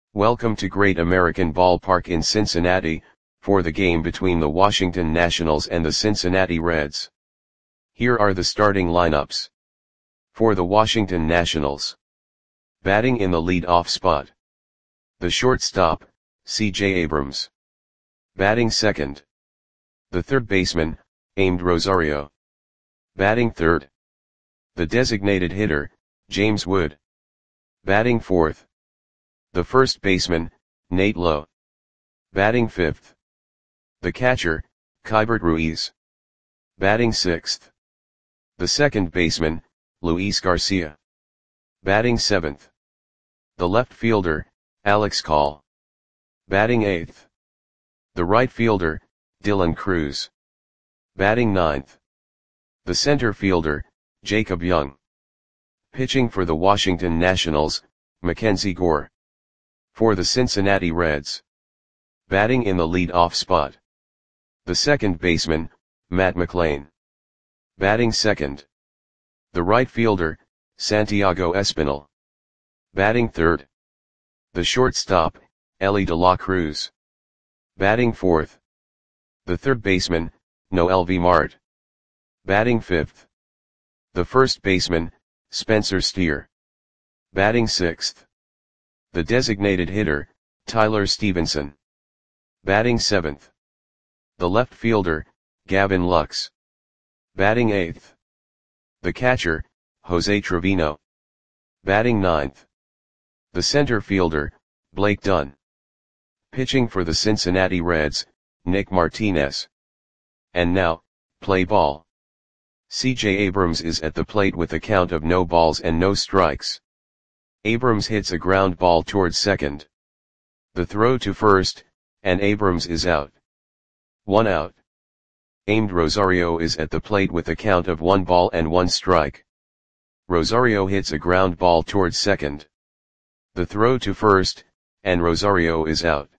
Welcome to Great American Ballpark in Cincinnati, for the game between the Washington Nationals and the Cincinnati Reds. Here are the starting lineups. For the Washington Nationals. Batting in the lead-off spot. The shortstop, C.J. Abrams. Batting second. The third baseman, Amed Rosario. Batting third. The designated hitter, James Wood. Batting fourth. The first baseman, Nate Lowe. Batting fifth. The catcher, Keibert Ruiz. Batting sixth. The second baseman, Luis Garcia. Batting seventh. The left fielder, Alex Call. Batting eighth. The right fielder, Dylan Cruz. Batting ninth. The center fielder, Jacob Young. Pitching for the Washington Nationals, Mackenzie Gore. For the Cincinnati Reds. Batting in the lead-off spot. The second baseman, Matt McLain. Batting second. The right fielder, Santiago Espinal. Batting third. The shortstop, Elly De La Cruz. Batting fourth. The third baseman, Noelvi Marte. Batting fifth. The first baseman, Spencer Steer. Batting sixth. The designated hitter, Tyler Stevenson. Batting seventh. The left fielder, Gavin Lux. Batting eighth. The catcher, Jose Trevino. Batting ninth. The center fielder, Blake Dunn. Pitching for the Cincinnati Reds, Nick Martinez. And now, play ball. C.J. Abrams is at the plate with a count of no balls and no strikes. Abrams hits a ground ball towards second. The throw to first, and Abrams is out. 1 out. Amed Rosario is at the plate with a count of 1 ball and 1 strike. Rosario hits a ground ball towards second. The throw to first, and Rosario is out.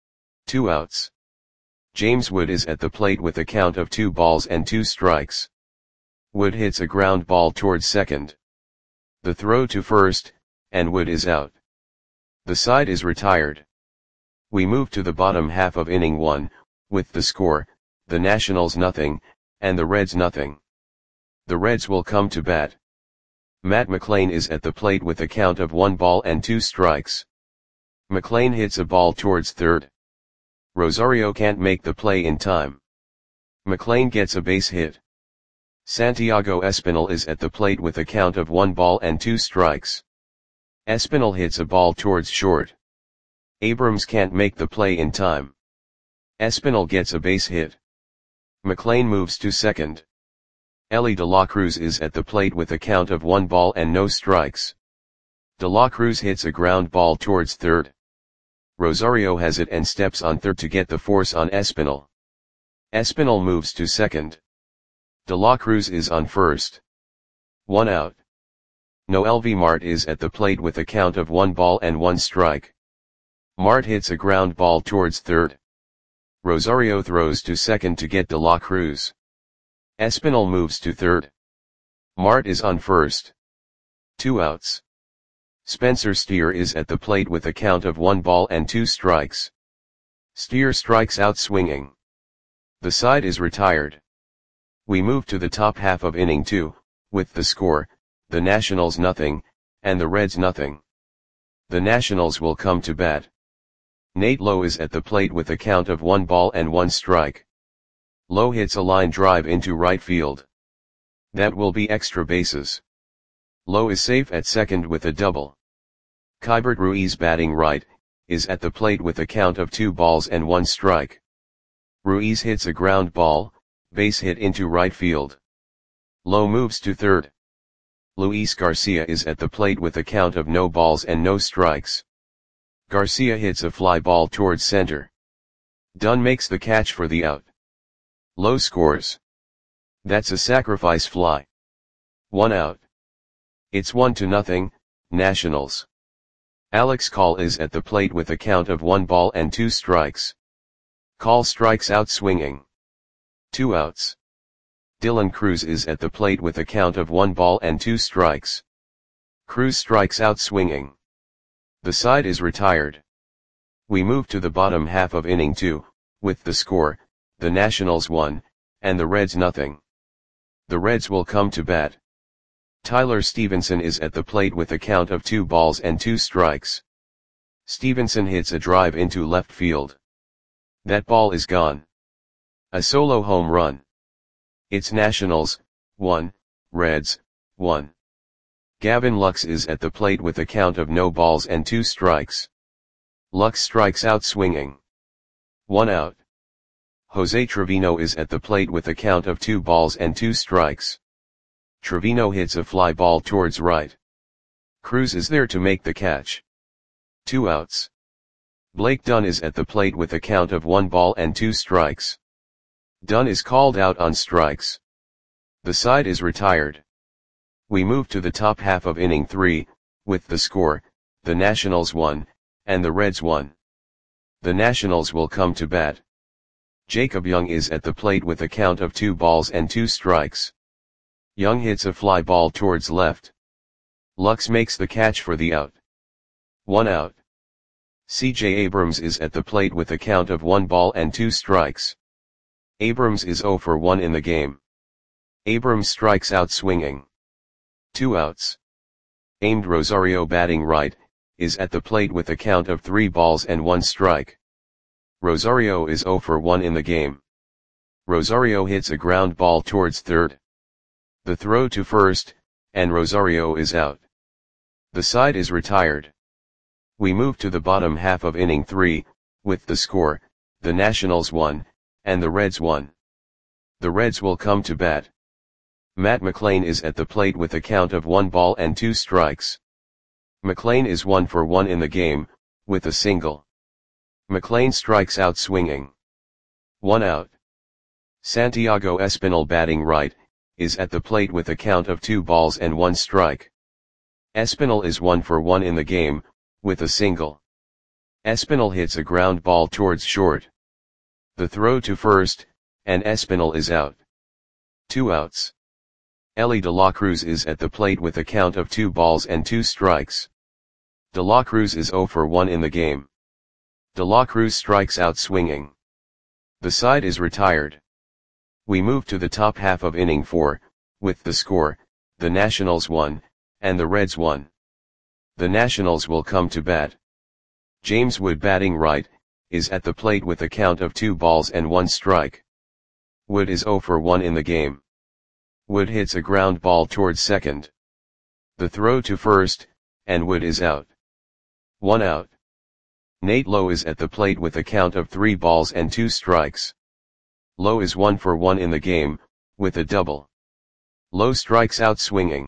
2 outs. James Wood is at the plate with a count of 2 balls and 2 strikes. Wood hits a ground ball towards second. The throw to first, and Wood is out. The side is retired. We move to the bottom half of inning 1, with the score, the Nationals nothing, and the Reds nothing. The Reds will come to bat. Matt McLain is at the plate with a count of 1 ball and 2 strikes. McLain hits a ball towards third. Rosario can't make the play in time. McLain gets a base hit. Santiago Espinal is at the plate with a count of 1 ball and 2 strikes. Espinal hits a ball towards short. Abrams can't make the play in time. Espinal gets a base hit. McLain moves to second. Elly De La Cruz is at the plate with a count of 1 ball and no strikes. De La Cruz hits a ground ball towards third. Rosario has it and steps on third to get the force on Espinal. Espinal moves to second. De La Cruz is on first. 1 out. Noelvi Marte is at the plate with a count of 1 ball and 1 strike. Marte hits a ground ball towards third. Rosario throws to second to get De La Cruz. Espinal moves to third. Marte is on first. 2 outs. Spencer Steer is at the plate with a count of 1 ball and 2 strikes. Steer strikes out swinging. The side is retired. We move to the top half of inning 2, with the score, the Nationals nothing, and the Reds nothing. The Nationals will come to bat. Nate Lowe is at the plate with a count of 1 ball and 1 strike. Lowe hits a line drive into right field. That will be extra bases. Lowe is safe at second with a double. Keibert Ruiz, batting right, is at the plate with a count of 2 balls and 1 strike. Ruiz hits a ground ball, base hit into right field. Lowe moves to third. Luis Garcia is at the plate with a count of no balls and no strikes. Garcia hits a fly ball towards center. Dunn makes the catch for the out. Lowe scores. That's a sacrifice fly. 1 out. It's 1-0, Nationals. Alex Call is at the plate with a count of 1 ball and 2 strikes. Call strikes out swinging. 2 outs. Dylan Cruz is at the plate with a count of 1 ball and 2 strikes. Cruz strikes out swinging. The side is retired. We move to the bottom half of inning 2, with the score, the Nationals 1, and the Reds nothing. The Reds will come to bat. Tyler Stevenson is at the plate with a count of 2 balls and 2 strikes. Stevenson hits a drive into left field. That ball is gone. A solo home run. It's Nationals, 1, Reds, 1. Gavin Lux is at the plate with a count of no balls and 2 strikes. Lux strikes out swinging. 1 out. Jose Trevino is at the plate with a count of 2 balls and 2 strikes. Trevino hits a fly ball towards right. Cruz is there to make the catch. 2 outs. Blake Dunn is at the plate with a count of 1 ball and 2 strikes. Dunn is called out on strikes. The side is retired. We move to the top half of inning 3, with the score, the Nationals 1, and the Reds 1. The Nationals will come to bat. Jacob Young is at the plate with a count of 2 balls and 2 strikes. Young hits a fly ball towards left. Lux makes the catch for the out. 1 out. C.J. Abrams is at the plate with a count of 1 ball and 2 strikes. Abrams is 0 for 1 in the game. Abrams strikes out swinging. 2 outs. Aimed Rosario batting right, is at the plate with a count of 3 balls and 1 strike. Rosario is 0 for 1 in the game. Rosario hits a ground ball towards third. The throw to first, and Rosario is out. The side is retired. We move to the bottom half of inning 3, with the score, the Nationals 1, and the Reds 1. The Reds will come to bat. Matt McLain is at the plate with a count of 1 ball and 2 strikes. McLain is 1 for 1 in the game, with a single. McLain strikes out swinging. 1 out. Santiago Espinal batting right, is at the plate with a count of 2 balls and 1 strike. Espinal is 1 for 1 in the game, with a single. Espinal hits a ground ball towards short. The throw to first, and Espinal is out. 2 outs. Elly De La Cruz is at the plate with a count of 2 balls and 2 strikes. De La Cruz is 0 for 1 in the game. De La Cruz strikes out swinging. The side is retired. We move to the top half of inning 4, with the score, the Nationals 1, and the Reds 1. The Nationals will come to bat. James Wood batting right, is at the plate with a count of 2 balls and 1 strike. Wood is 0 for 1 in the game. Wood hits a ground ball towards second. The throw to first, and Wood is out. 1 out. Nate Lowe is at the plate with a count of 3 balls and 2 strikes. Lowe is 1 for 1 in the game, with a double. Lowe strikes out swinging.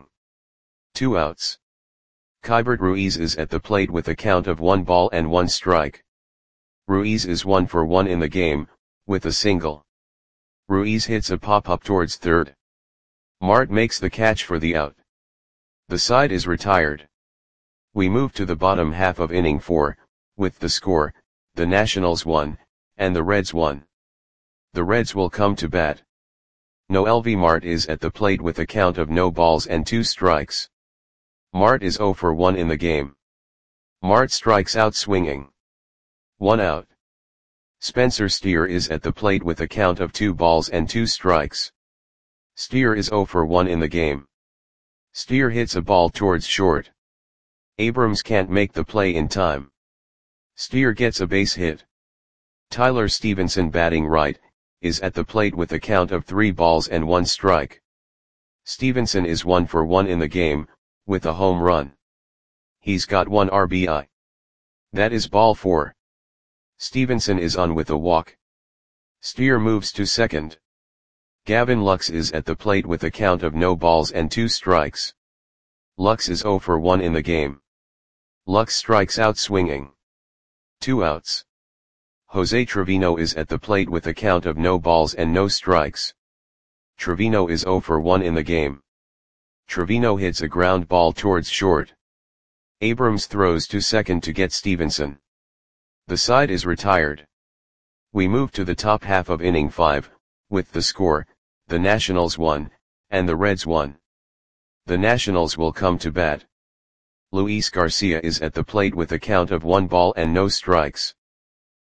2 outs. Keibert Ruiz is at the plate with a count of 1 ball and 1 strike. Ruiz is 1 for 1 in the game, with a single. Ruiz hits a pop-up towards third. Mart makes the catch for the out. The side is retired. We move to the bottom half of inning 4, with the score, the Nationals 1, and the Reds 1. The Reds will come to bat. Noelvi Marte is at the plate with a count of no balls and 2 strikes. Marte is 0 for 1 in the game. Marte strikes out swinging. 1 out. Spencer Steer is at the plate with a count of 2 balls and 2 strikes. Steer is 0 for 1 in the game. Steer hits a ball towards short. Abrams can't make the play in time. Steer gets a base hit. Tyler Stevenson batting right, is at the plate with a count of 3 balls and 1 strike. Stevenson is 1 for 1 in the game, with a home run. He's got 1 RBI. That is ball 4. Stevenson is on with a walk. Steer moves to second. Gavin Lux is at the plate with a count of no balls and 2 strikes. Lux is 0 for 1 in the game. Lux strikes out swinging. 2 outs. Jose Trevino is at the plate with a count of no balls and no strikes. Trevino is 0 for 1 in the game. Trevino hits a ground ball towards short. Abrams throws to second to get Stevenson. The side is retired. We move to the top half of inning 5, with the score, the Nationals 1, and the Reds 1. The Nationals will come to bat. Luis Garcia is at the plate with a count of 1 ball and no strikes.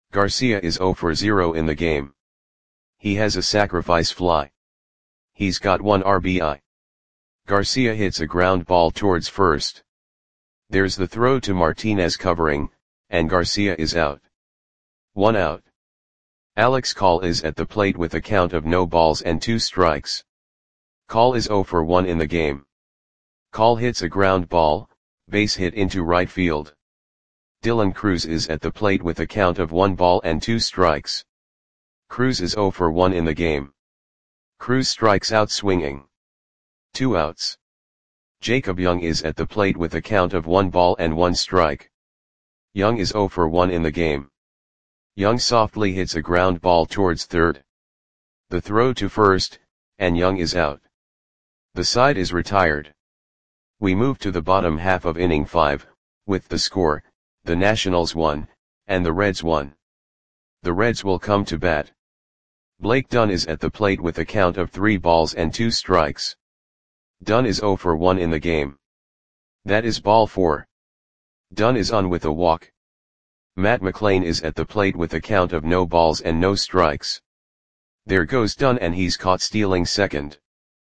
Garcia is 0 for 0 in the game. He has a sacrifice fly. He's got 1 RBI. Garcia hits a ground ball towards first. There's the throw to Martinez covering, and Garcia is out. 1 out. Alex Call is at the plate with a count of no balls and 2 strikes. Call is 0 for 1 in the game. Call hits a ground ball, base hit into right field. Dylan Cruz is at the plate with a count of 1 ball and 2 strikes. Cruz is 0 for 1 in the game. Cruz strikes out swinging. 2 outs. Jacob Young is at the plate with a count of 1 ball and 1 strike. Young is 0 for 1 in the game. Young softly hits a ground ball towards third. The throw to first, and Young is out. The side is retired. We move to the bottom half of inning 5, with the score, the Nationals 1, and the Reds 1. The Reds will come to bat. Blake Dunn is at the plate with a count of 3 balls and 2 strikes. Dunn is 0 for 1 in the game. That is ball 4. Dunn is on with a walk. Matt McLain is at the plate with a count of no balls and no strikes. There goes Dunn and he's caught stealing second.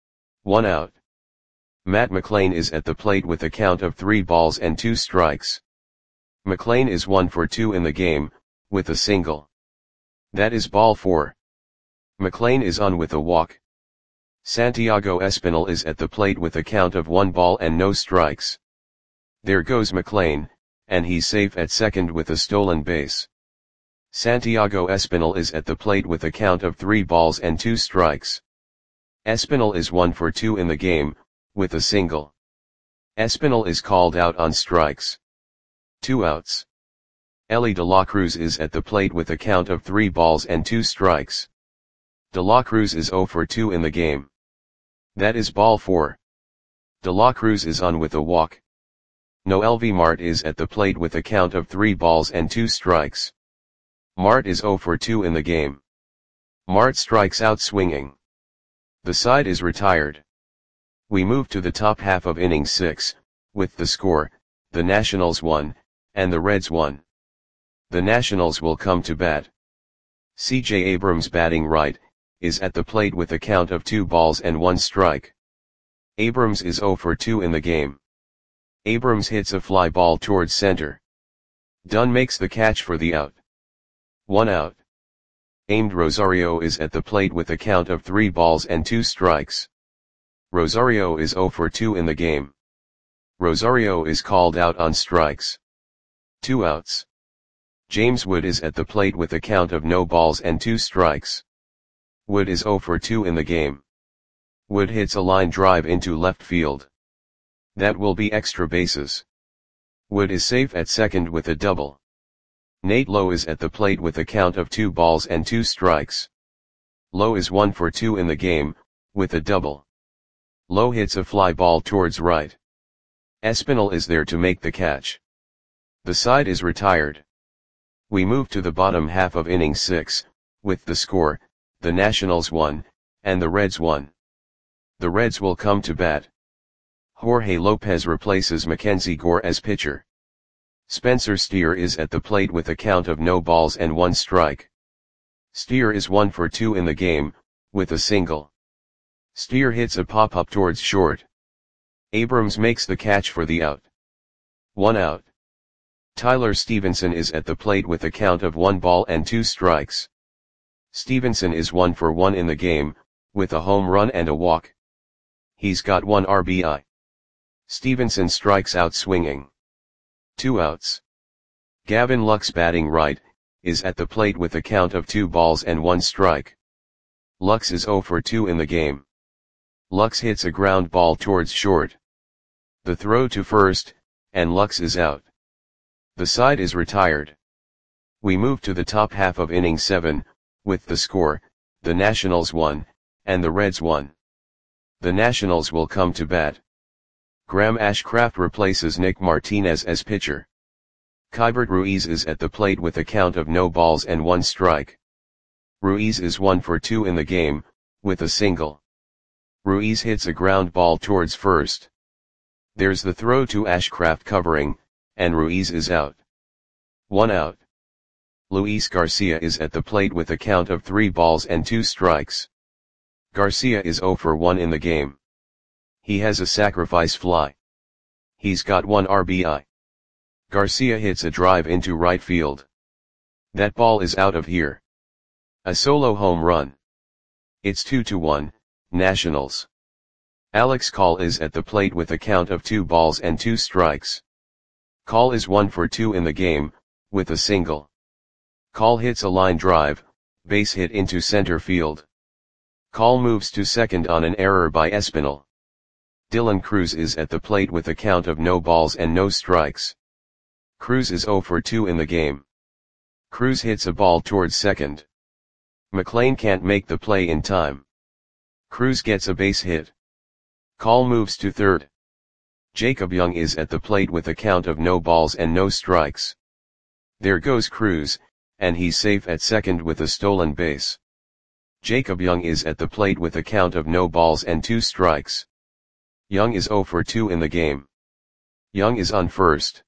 1 out. Matt McLain is at the plate with a count of 3 balls and 2 strikes. McLain is 1 for 2 in the game, with a single. That is ball 4. McLain is on with a walk. Santiago Espinal is at the plate with a count of 1 ball and no strikes. There goes McLain, and he's safe at second with a stolen base. Santiago Espinal is at the plate with a count of 3 balls and 2 strikes. Espinal is 1 for 2 in the game, with a single. Espinal is called out on strikes. 2 outs. Elly De La Cruz is at the plate with a count of 3 balls and 2 strikes. De La Cruz is 0 for 2 in the game. That is ball 4. De La Cruz is on with a walk. Noelvi Marte is at the plate with a count of 3 balls and 2 strikes. Marte is 0 for 2 in the game. Marte strikes out swinging. The side is retired. We move to the top half of inning 6, with the score, the Nationals 1, and the Reds 1. The Nationals will come to bat. C.J. Abrams batting right, is at the plate with a count of 2 balls and 1 strike. Abrams is 0 for 2 in the game. Abrams hits a fly ball towards center. Dunn makes the catch for the out. 1 out. Amed Rosario is at the plate with a count of 3 balls and 2 strikes. Rosario is 0 for 2 in the game. Rosario is called out on strikes. 2 outs. James Wood is at the plate with a count of no balls and 2 strikes. Wood is 0 for 2 in the game. Wood hits a line drive into left field. That will be extra bases. Wood is safe at second with a double. Nate Lowe is at the plate with a count of 2 balls and 2 strikes. Lowe is 1 for 2 in the game, with a double. Lowe hits a fly ball towards right. Espinal is there to make the catch. The side is retired. We move to the bottom half of inning 6, with the score, the Nationals 1, and the Reds 1. The Reds will come to bat. Jorge Lopez replaces Mackenzie Gore as pitcher. Spencer Steer is at the plate with a count of no balls and 1 strike. Steer is 1 for 2 in the game, with a single. Steer hits a pop-up towards short. Abrams makes the catch for the out. 1 out. Tyler Stevenson is at the plate with a count of 1 ball and 2 strikes. Stevenson is 1 for 1 in the game, with a home run and a walk. He's got 1 RBI. Stevenson strikes out swinging. 2 outs. Gavin Lux batting right, is at the plate with a count of 2 balls and 1 strike. Lux is 0 for 2 in the game. Lux hits a ground ball towards short. The throw to first, and Lux is out. The side is retired. We move to the top half of inning 7, with the score, the Nationals 1, and the Reds 1. The Nationals will come to bat. Graham Ashcraft replaces Nick Martinez as pitcher. Keibert Ruiz is at the plate with a count of no balls and 1 strike. Ruiz is 1 for 2 in the game, with a single. Ruiz hits a ground ball towards first. There's the throw to Ashcraft covering, and Ruiz is out. 1 out. Luis Garcia is at the plate with a count of 3 balls and 2 strikes. Garcia is 0 for 1 in the game. He has a sacrifice fly. He's got 1 RBI. Garcia hits a drive into right field. That ball is out of here. A solo home run. It's 2-1, Nationals. Alex Call is at the plate with a count of 2 balls and 2 strikes. Call is 1 for 2 in the game, with a single. Call hits a line drive, base hit into center field. Call moves to second on an error by Espinal. Dylan Cruz is at the plate with a count of no balls and no strikes. Cruz is 0 for 2 in the game. Cruz hits a ball towards second. McLean can't make the play in time. Cruz gets a base hit. Call moves to third. Jacob Young is at the plate with a count of no balls and no strikes. There goes Cruz, and he's safe at second with a stolen base. Jacob Young is at the plate with a count of no balls and 2 strikes. Young is 0 for 2 in the game. Young is on first.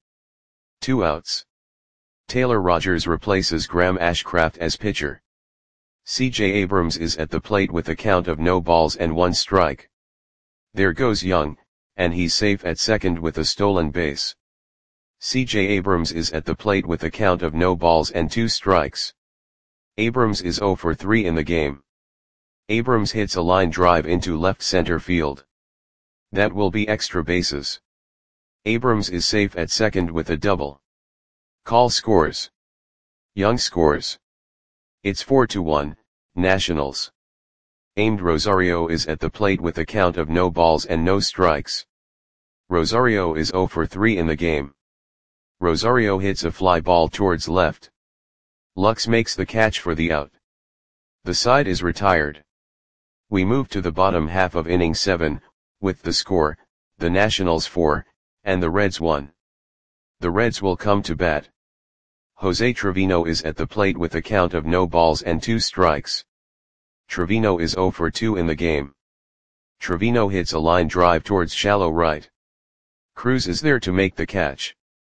2 outs. Taylor Rogers replaces Graham Ashcraft as pitcher. C.J. Abrams is at the plate with a count of no balls and 1 strike. There goes Young, and he's safe at second with a stolen base. C.J. Abrams is at the plate with a count of no balls and 2 strikes. Abrams is 0 for 3 in the game. Abrams hits a line drive into left center field. That will be extra bases. Abrams is safe at second with a double. Call scores. Young scores. It's 4-1, Nationals. Aimed Rosario is at the plate with a count of no balls and no strikes. Rosario is 0 for 3 in the game. Rosario hits a fly ball towards left. Lux makes the catch for the out. The side is retired. We move to the bottom half of inning 7, with the score, the Nationals 4, and the Reds 1. The Reds will come to bat. Jose Trevino is at the plate with a count of no balls and 2 strikes. Trevino is 0 for 2 in the game. Trevino hits a line drive towards shallow right. Cruz is there to make the catch.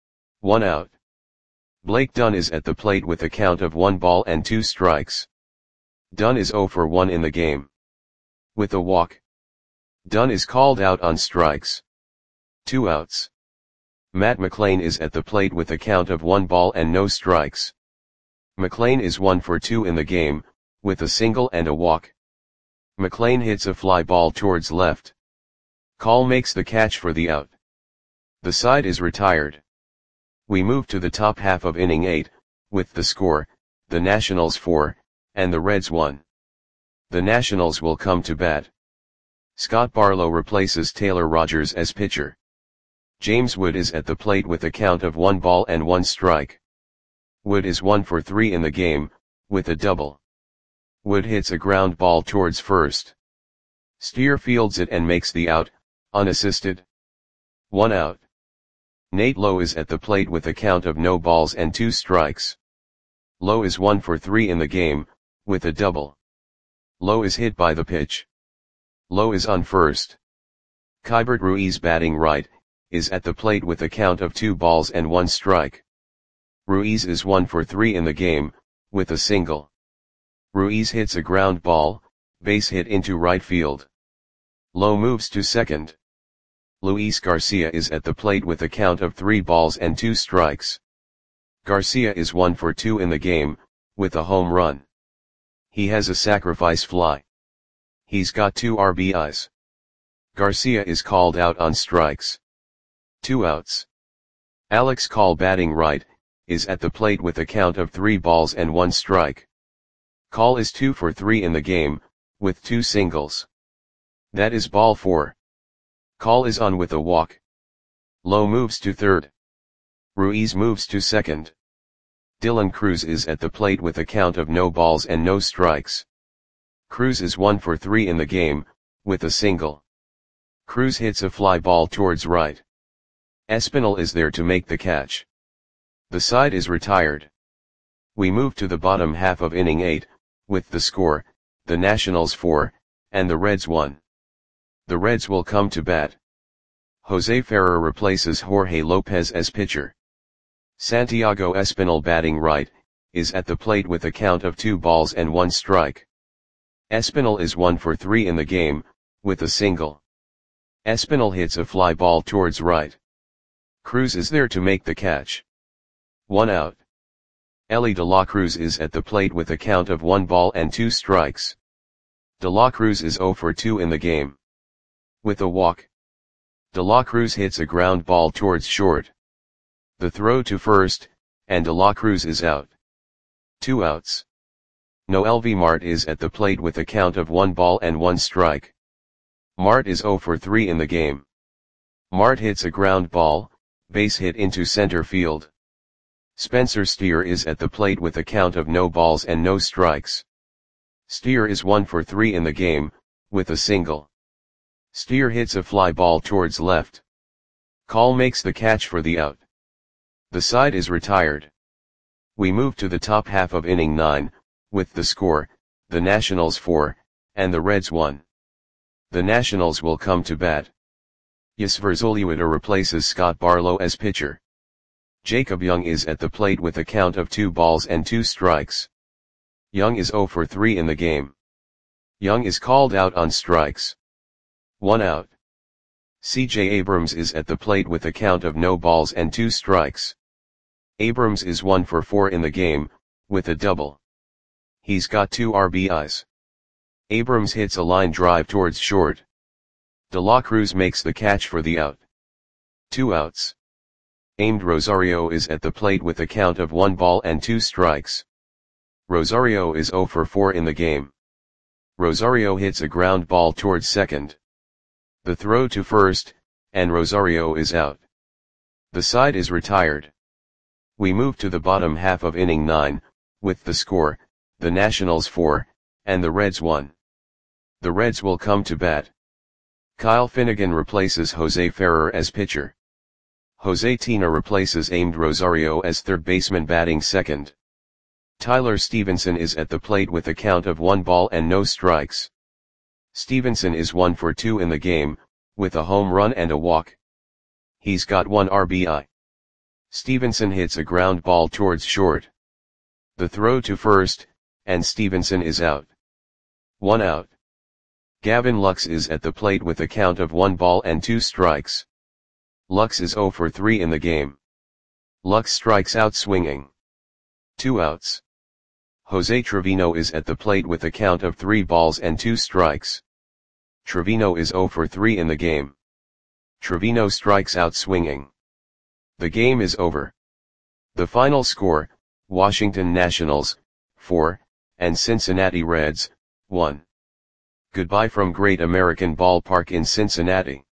1 out. Blake Dunn is at the plate with a count of 1 ball and 2 strikes. Dunn is 0 for 1 in the game. With a walk. Dunn is called out on strikes. 2 outs. Matt McLean is at the plate with a count of 1 ball and no strikes. McLean is 1 for 2 in the game, with a single and a walk. McLean hits a fly ball towards left. Call makes the catch for the out. The side is retired. We move to the top half of inning 8, with the score, the Nationals 4, and the Reds 1. The Nationals will come to bat. Scott Barlow replaces Taylor Rogers as pitcher. James Wood is at the plate with a count of 1 ball and 1 strike. Wood is 1 for 3 in the game, with a double. Wood hits a ground ball towards first. Steer fields it and makes the out, unassisted. 1 out. Nate Lowe is at the plate with a count of no balls and 2 strikes. Lowe is 1 for 3 in the game, with a double. Lowe is hit by the pitch. Lowe is on first. Keibert Ruiz, batting right, is at the plate with a count of 2 balls and 1 strike. Ruiz is 1 for 3 in the game, with a single. Ruiz hits a ground ball, base hit into right field. Lowe moves to second. Luis Garcia is at the plate with a count of 3 balls and 2 strikes. Garcia is 1 for 2 in the game, with a home run. He has a sacrifice fly. He's got 2 RBIs. Garcia is called out on strikes. 2 outs. Alex Call, batting right, is at the plate with a count of 3 balls and 1 strike. Call is 2 for 3 in the game, with 2 singles. That is ball 4. Call is on with a walk. Lowe moves to third. Ruiz moves to second. Dylan Cruz is at the plate with a count of no balls and no strikes. Cruz is 1 for 3 in the game, with a single. Cruz hits a fly ball towards right. Espinal is there to make the catch. The side is retired. We move to the bottom half of inning 8, with the score, the Nationals 4, and the Reds 1. The Reds will come to bat. Jose Ferrer replaces Jorge Lopez as pitcher. Santiago Espinal, batting right, is at the plate with a count of 2 balls and 1 strike. Espinal is 1 for 3 in the game, with a single. Espinal hits a fly ball towards right. Cruz is there to make the catch. 1 out. Ellie de la Cruz is at the plate with a count of 1 ball and 2 strikes. De la Cruz is 0 for 2 in the game. With a walk. De la Cruz hits a ground ball towards short. The throw to first, and de la Cruz is out. 2 outs. Noelvi Marte is at the plate with a count of 1 ball and 1 strike. Marte is 0 for 3 in the game. Marte hits a ground ball, base hit into center field. Spencer Steer is at the plate with a count of no balls and no strikes. Steer is 1 for 3 in the game, with a single. Steer hits a fly ball towards left. Call makes the catch for the out. The side is retired. We move to the top half of inning 9, with the score, the Nationals 4, and the Reds 1. The Nationals will come to bat. Yasver Zulueta replaces Scott Barlow as pitcher. Jacob Young is at the plate with a count of 2 balls and 2 strikes. Young is 0 for 3 in the game. Young is called out on strikes. 1 out. C.J. Abrams is at the plate with a count of no balls and 2 strikes. Abrams is 1 for 4 in the game, with a double. He's got 2 RBIs. Abrams hits a line drive towards short. De la Cruz makes the catch for the out. 2 outs. Amed Rosario is at the plate with a count of 1 ball and 2 strikes. Rosario is 0 for 4 in the game. Rosario hits a ground ball towards second. The throw to first, and Rosario is out. The side is retired. We move to the bottom half of inning 9, with the score, the Nationals 4, and the Reds 1. The Reds will come to bat. Kyle Finnegan replaces Jose Ferrer as pitcher. Jose Tina replaces Amed Rosario as third baseman batting second. Tyler Stevenson is at the plate with a count of 1 ball and no strikes. Stevenson is 1 for 2 in the game, with a home run and a walk. He's got 1 RBI. Stevenson hits a ground ball towards short. The throw to first, and Stevenson is out. 1 out. Gavin Lux is at the plate with a count of 1 ball and 2 strikes. Lux is 0 for 3 in the game. Lux strikes out swinging. 2 outs. Jose Trevino is at the plate with a count of 3 balls and 2 strikes. Trevino is 0 for 3 in the game. Trevino strikes out swinging. The game is over. The final score, Washington Nationals, 4, and Cincinnati Reds, 1. Goodbye from Great American Ballpark in Cincinnati.